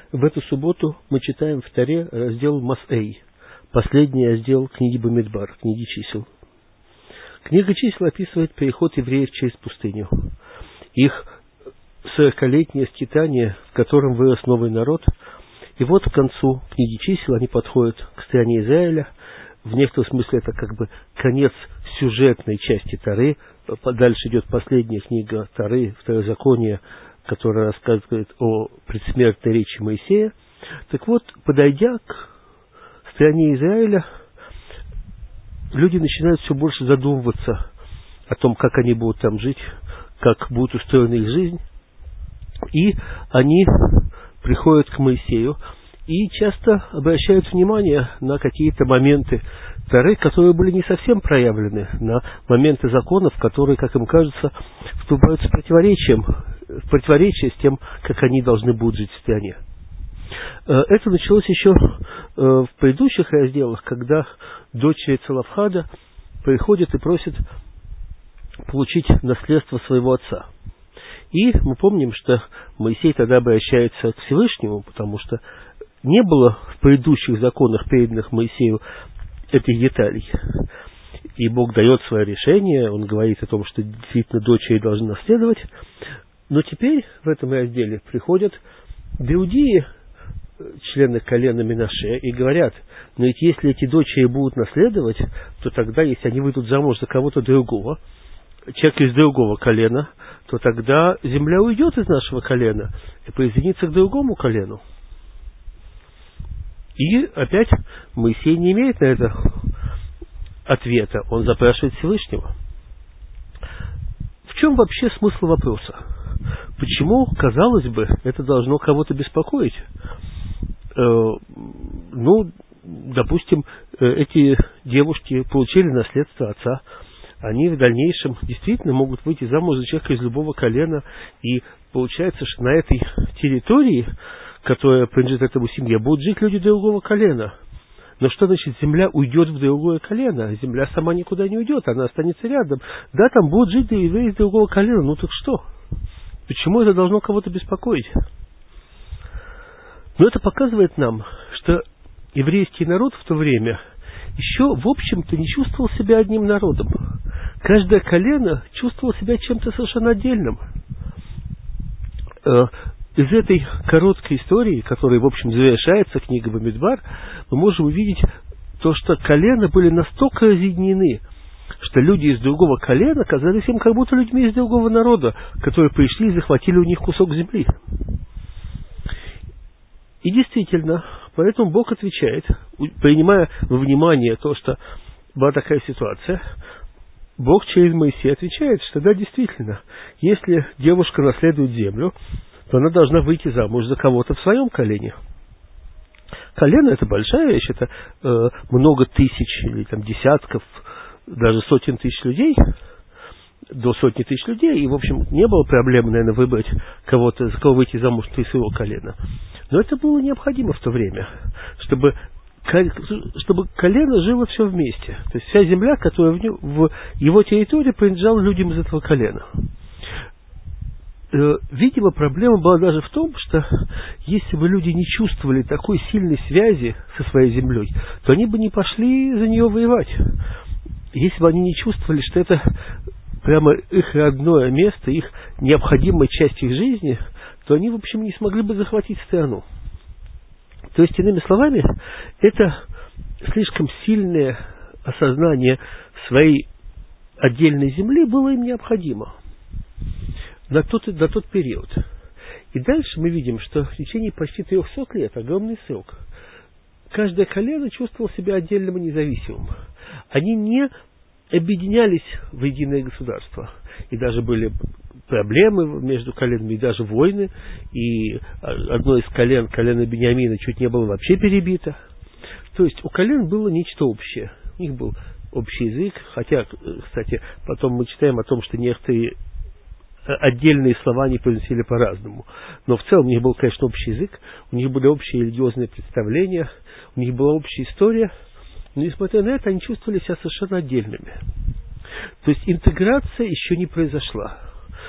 В эту субботу мы читаем в Торе раздел Масэй, последний раздел книги Бамидбар, книги чисел. Книга чисел описывает переход евреев через пустыню, их 40-летнее скитание, в котором вырос новый народ. И вот к концу книги чисел они подходят к стране Израиля. В некотором смысле это как бы конец сюжетной части Торы. Дальше идет последняя книга Торы, Второзаконие, которая рассказывает о предсмертной речи Моисея. Так вот, подойдя к стране Израиля, люди начинают все больше задумываться о том, как они будут там жить, как будет устроена их жизнь. И они приходят к Моисею и часто обращают внимание на какие-то моменты Торы, которые были не совсем проявлены, на моменты законов, которые, как им кажется, вступают в противоречие с тем, как они должны будут жить в стране. Это началось еще в предыдущих разделах, когда дочери Целофхада приходят и просят получить наследство своего отца. И мы помним, что Моисей тогда обращается к Всевышнему, потому что не было в предыдущих законах, переданных Моисею, этих деталей. И Бог дает свое решение, Он говорит о том, что действительно дочери должны наследовать. Но теперь в этом разделе приходят иудеи, члены колена Менаше, и говорят: но ведь если эти дочери будут наследовать, то тогда, если они выйдут замуж за кого-то другого, человек из другого колена, то тогда земля уйдет из нашего колена и присоединится к другому колену. И опять Моисей не имеет на это ответа. Он запрашивает Всевышнего. В чем вообще смысл вопроса? Почему, казалось бы, это должно кого-то беспокоить? Допустим, эти девушки получили наследство отца. Они в дальнейшем действительно могут выйти замуж за человека из любого колена. И получается, что на этой территории, которая принадлежит этому семье, будут жить люди другого колена. Но что значит земля уйдет в другое колено? Земля сама никуда не уйдет, она останется рядом. Да, там будут жить евреи из другого колена, ну так что? Почему это должно кого-то беспокоить? Но это показывает нам, что еврейский народ в то время еще, в общем-то, не чувствовал себя одним народом. Каждое колено чувствовало себя чем-то совершенно отдельным. Из этой короткой истории, которая, в общем, завершается книга Бамидбар, мы можем увидеть то, что колена были настолько разъединены, что люди из другого колена казались им как будто людьми из другого народа, которые пришли и захватили у них кусок земли. И действительно, поэтому Бог отвечает, принимая во внимание то, что была такая ситуация, Бог через Моисея отвечает, что да, действительно, если девушка наследует землю, то она должна выйти замуж за кого-то в своем колене. Колено — это большая вещь, это много тысяч или там десятков, даже сотен тысяч людей, до сотни тысяч людей, и, в общем, не было проблемы, наверное, выбрать кого-то, за кого выйти замуж из своего колена. Но это было необходимо в то время, чтобы колено жило все вместе. То есть вся земля, которая в его территории, принадлежала людям из этого колена. Видимо, проблема была даже в том, что если бы люди не чувствовали такой сильной связи со своей землей, то они бы не пошли за нее воевать. Если бы они не чувствовали, что это прямо их родное место, их необходимая часть их жизни, то они, в общем, не смогли бы захватить страну. То есть, иными словами, это слишком сильное осознание своей отдельной земли было им необходимо на тот период. И дальше мы видим, что в течение почти 300 лет, огромный срок, каждое колено чувствовало себя отдельным и независимым. Они не объединялись в единое государство. И даже были проблемы между коленами, и даже войны. И одно из колено Биньямина, чуть не было вообще перебито. То есть у колен было нечто общее. У них был общий язык. Хотя, кстати, потом мы читаем о том, что некоторые отдельные слова они произносили по-разному. Но в целом у них был, конечно, общий язык. У них были общие религиозные представления. У них была общая история. Но, несмотря на это, они чувствовали себя совершенно отдельными. То есть интеграция еще не произошла.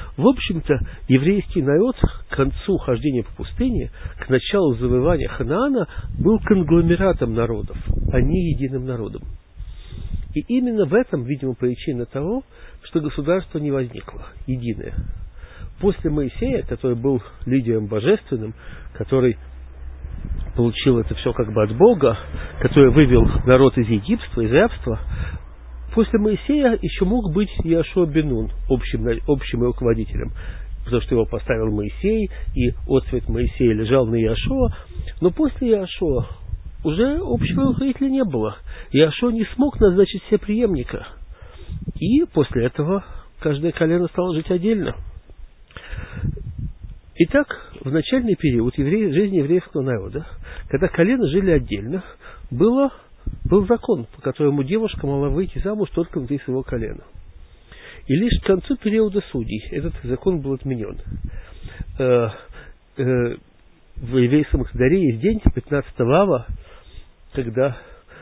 В общем-то, еврейский народ к концу хождения по пустыне, к началу завоевания Ханаана, был конгломератом народов, а не единым народом. И именно в этом, видимо, причина того, что государство не возникло, единое. После Моисея, который был лидером божественным, который получил это все как бы от Бога, который вывел народ из Египта, из рабства, после Моисея еще мог быть Йошуа бен Нун общим руководителем, потому что его поставил Моисей, и отцвет Моисея лежал на Йошуа, но после Йошуа уже общего руководителя не было. Йошуа не смог назначить себе преемника, и после этого каждое колено стало жить отдельно. Итак, в начальный период жизни еврейского народа, когда колена жили отдельно, был закон, по которому девушка могла выйти замуж только внутри своего колена. И лишь к концу периода судей этот закон был отменен. В еврейском календаре есть день 15 ава, когда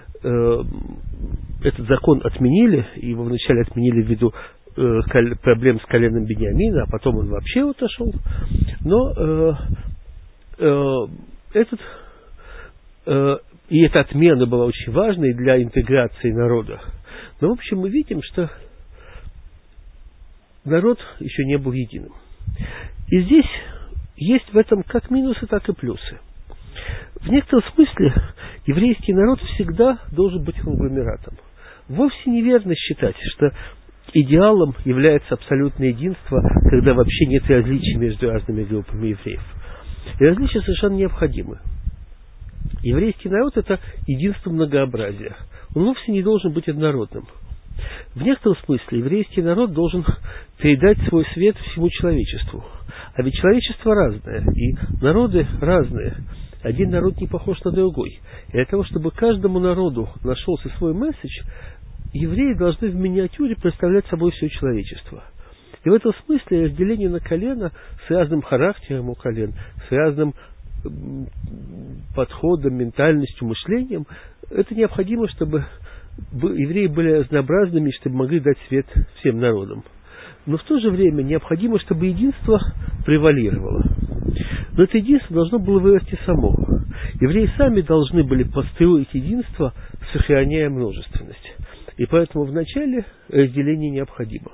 этот закон отменили, его вначале отменили ввиду проблем с коленом Биньямина, а потом он вообще отошел. Но эта отмена была очень важной для интеграции народа. Но, в общем, мы видим, что народ еще не был единым. И здесь есть в этом как минусы, так и плюсы. В некотором смысле еврейский народ всегда должен быть конгломератом. Вовсе неверно считать, что идеалом является абсолютное единство, когда вообще нет различий между разными группами евреев. И различия совершенно необходимы. Еврейский народ – это единство многообразия. Он вовсе не должен быть однородным. В некотором смысле еврейский народ должен передать свой свет всему человечеству. А ведь человечество разное, и народы разные. Один народ не похож на другой. И для того, чтобы каждому народу нашелся свой месседж, евреи должны в миниатюре представлять собой все человечество. И в этом смысле разделение на колено с разным характером у колен, с разным подходом, ментальностью, мышлением, это необходимо, чтобы евреи были разнообразными, чтобы могли дать свет всем народам. Но в то же время необходимо, чтобы единство превалировало. Но это единство должно было вырасти само. Евреи сами должны были построить единство, сохраняя множественность. И поэтому вначале разделение необходимо.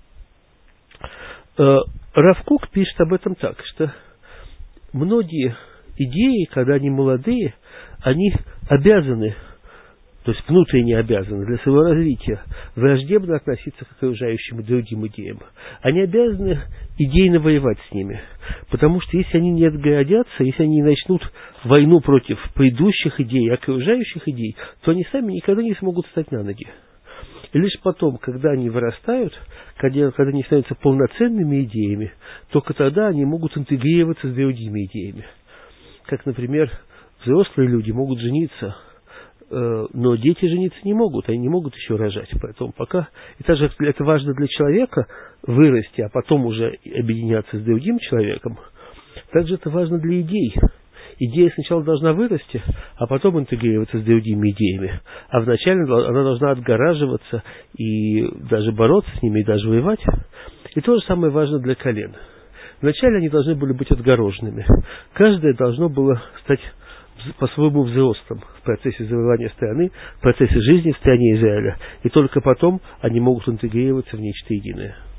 Рав Кук пишет об этом так, что многие идеи, когда они молодые, они обязаны, то есть внутренне обязаны для своего развития враждебно относиться к окружающим и другим идеям. Они обязаны идейно воевать с ними, потому что если они не отгородятся, если они начнут войну против предыдущих идей и окружающих идей, то они сами никогда не смогут встать на ноги. И лишь потом, когда они вырастают, когда они становятся полноценными идеями, только тогда они могут интегрироваться с другими идеями. Как, например, взрослые люди могут жениться, но дети жениться не могут, они не могут еще рожать. Поэтому пока, и также это важно для человека вырасти, а потом уже объединяться с другим человеком, также это важно для идей. Идея сначала должна вырасти, а потом интегрироваться с другими идеями. А вначале она должна отгораживаться и даже бороться с ними, и даже воевать. И то же самое важно для колен. Вначале они должны были быть отгороженными. Каждое должно было стать по-своему взрослым в процессе завоевания страны, в процессе жизни в стране Израиля. И только потом они могут интегрироваться в нечто единое.